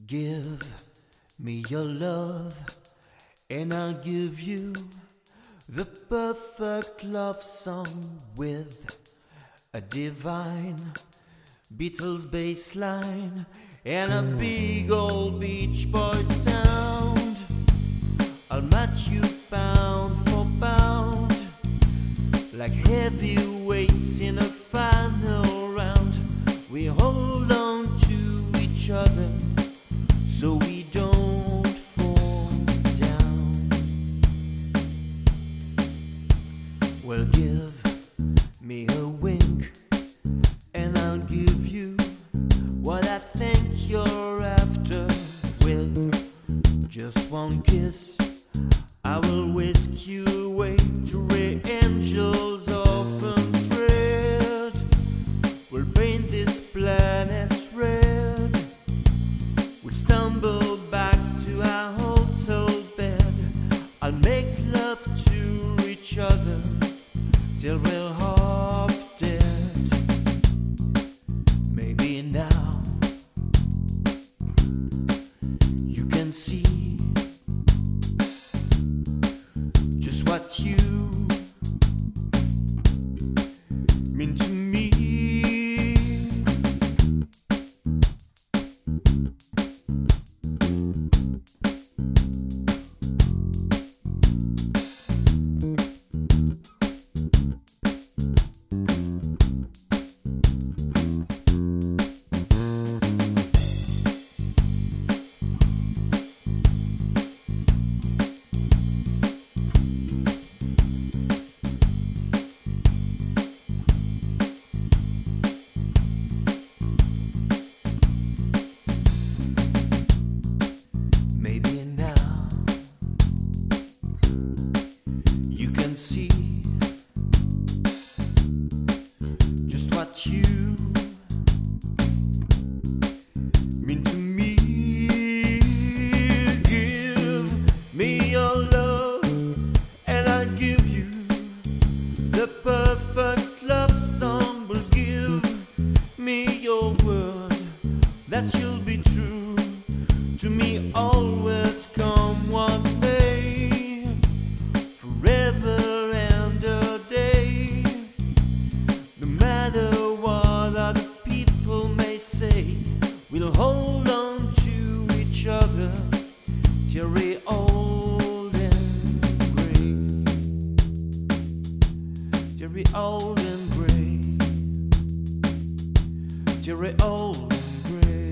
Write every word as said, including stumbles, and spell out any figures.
Give me your love, and I'll give you the perfect love song with a divine Beatles bass line and a big old Beach Boys sound. I'll match you pound for pound, like heavyweights in a final round. We hold on to each other so we don't fall down. Well, give me a wink and I'll give you what I think you're after. With just one kiss I will whisk you away to where angels often tread. We'll paint this planet red. We'll stumble back to our hotel bed. I'll make love to each other till we're half dead. Maybe now you can see just what you mean to me. See just what you mean to me. Give me your love and I'll give you the perfect love song. Will give me your word that you'll be true to me always, come what may, forever. We'll hold on to each other till we're old and gray. Till we're old and gray. Till we're old and gray.